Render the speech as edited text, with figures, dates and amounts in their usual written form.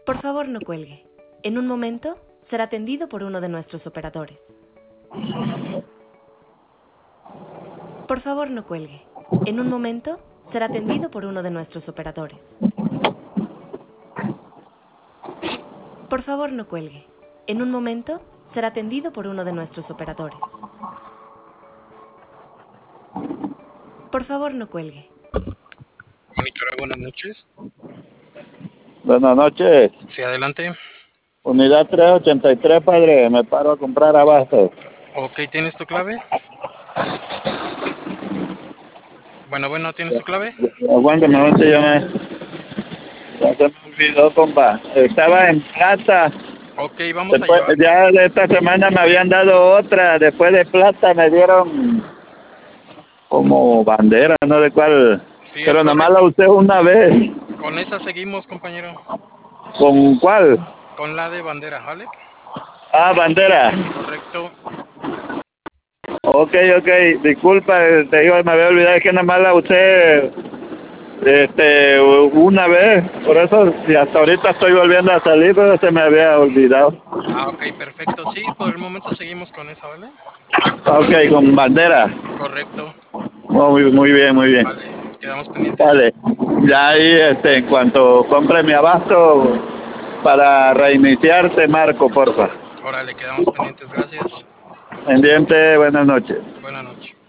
Por favor, no cuelgue. En un momento será atendido por uno de nuestros operadores. Por favor, no cuelgue. En un momento será atendido por uno de nuestros operadores. Por favor, no cuelgue. En un momento será atendido por uno de nuestros operadores. Por favor, no cuelgue. Monitora, buenas noches. Buenas noches. Sí, adelante. Unidad 383, padre. Me paro a comprar abasto. Ok, ¿tienes tu clave? Bueno, ¿tienes tu clave? Aguántame, no te llamé. Ya se me olvidó, compa. Estaba en plata. Ok, vamos a Después, llevar. ya de esta semana me habían dado otra. Después de plata me dieron como bandera, no de cuál. Sí, es Pero nada más la correcto. usé una vez. Con esa seguimos, compañero. ¿Con cuál? Con la de bandera, ¿vale? Ah, bandera. Correcto. Ok. Disculpa, te digo, me había olvidado, es que nada más la usé una vez. Por eso, y hasta ahorita estoy volviendo a salir, pero se me había olvidado. Ah, ok, perfecto. Sí, por el momento seguimos con esa, ¿vale? Ok, con bandera. Correcto. Muy bien, muy bien. Vale, quedamos pendientes. Vale. Ya ahí, en cuanto compre mi abasto para reiniciar, te marco, porfa. Órale, quedamos pendientes. Gracias. Pendiente, buenas noches. Buenas noches.